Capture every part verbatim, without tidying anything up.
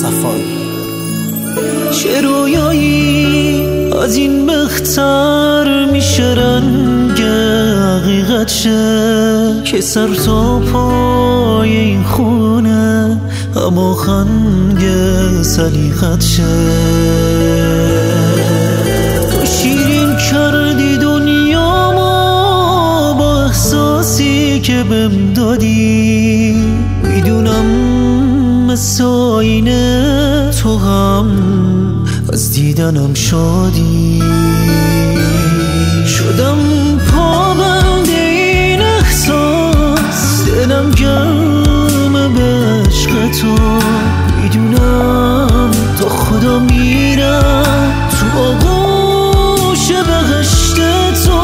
صفایی. چه رویایی از این بهتر میشه رنگ حقیقت شه که سر تا پای این خونه اما خنگ سلیقت شه. تو شیرین کردی دنیامو با احساسی که بهم دادی، میدونم مثل آینه تو هم از دیدنم شادی. شدم پابند این احساس، دلم گرمه به عشق تو، میدونم تا خدا میرم تو آغوش بهشت تو.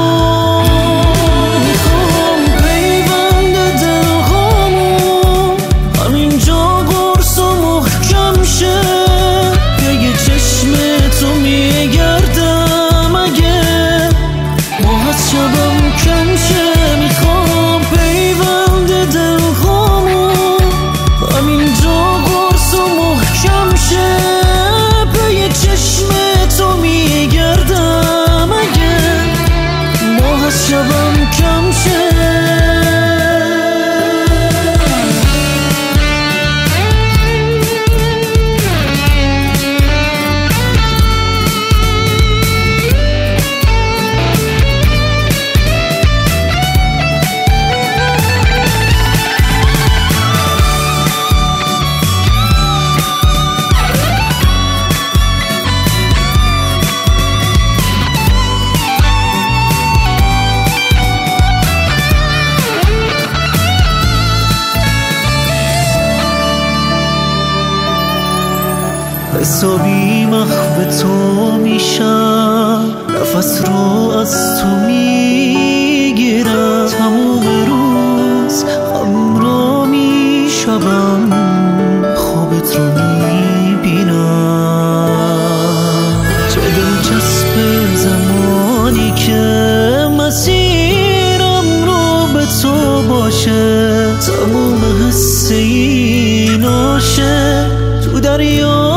میخوام پیوند دلهامون همینجا قرص و محکم شه، یه چشم تو میگردم اگه ماه از شبم کم شه. میخوام پیوند دلهامون همینجا قرص و محکم شه، یه چشم تو میگردم اگه ماه از شبم کم شه. حسابی محو تو میشم، نفس رو از تو میگیرم، تموم روز همراه میشم، خوابت رو میبینم. چه دلچسب زمانی که مسیرم رو به تو باشه، تموم حس این عاشق تو دریا